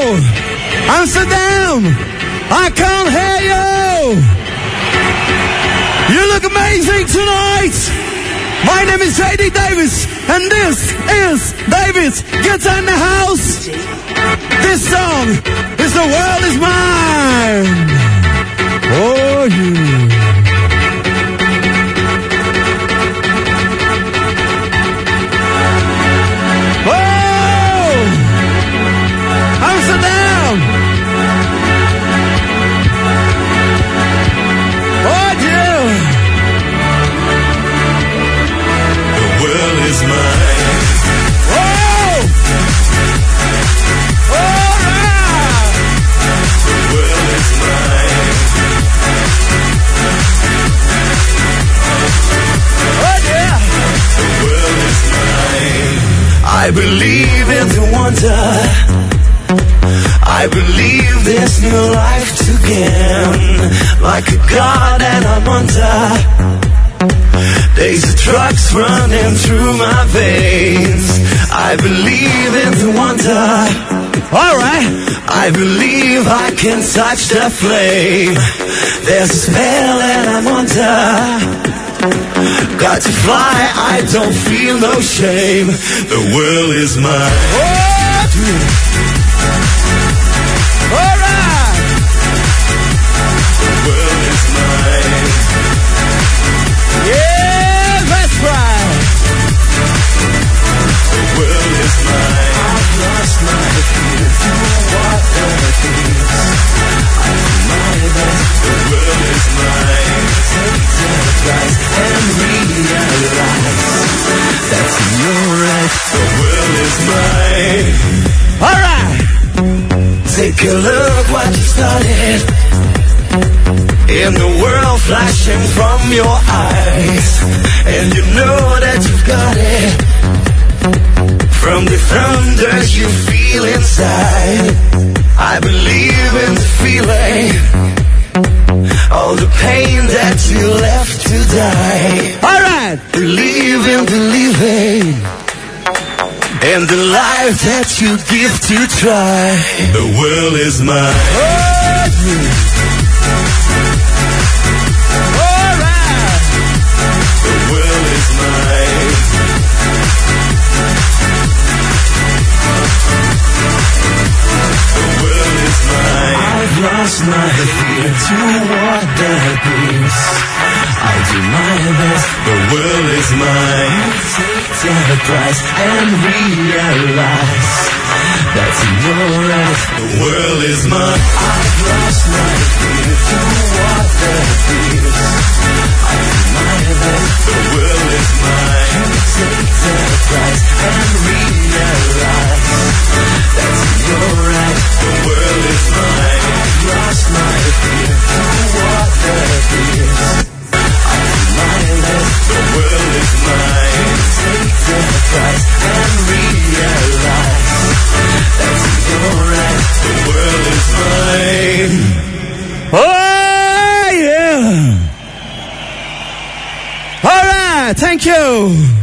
Amsterdam, I can't hear you. You look amazing tonight. My name is J.D. Davis, and this is Davis Guitar in the House. This song is The World Is Mine. Oh, yeah. Amsterdam! Oh, yeah! The world is mine. Oh! All right! The world is mine. Oh, yeah! The world is mine. I believe in the wonder. I believe there's new life to gain. Like a god and I'm under. There's trucks running through my veins. I believe in the wonder. Alright. I believe I can touch the flame. There's a spell and I'm under. Got to fly, I don't feel no shame. The world is mine. Oh, alright. The world is mine. Yeah, that's right. The world is mine. I've lost my fear to what earth is. I deny that the world is mine. Take the price and realize that's your right. The world is mine. Alright. Take a look what you started. In the world flashing from your eyes, and you know that you've got it. From the thunders you feel inside, I believe in the feeling. All the pain that you left to die. Alright. Believe in believing. And the life that you give to try. The world is mine. Oh, yeah. Alright. The world is mine. The world is mine. I've lost my fear to what that is. I do my best. The world is mine. Take the price and realize that's your right. The world is mine. I've lost my fear to what that is. I do my best. The world is mine. Take the price and realize that's your right. The world is mine. I've lost my fear to what that is. I do my best. The world is mine. Take the price and realize that's your right. The world is mine. Oh, yeah. Alright, thank you.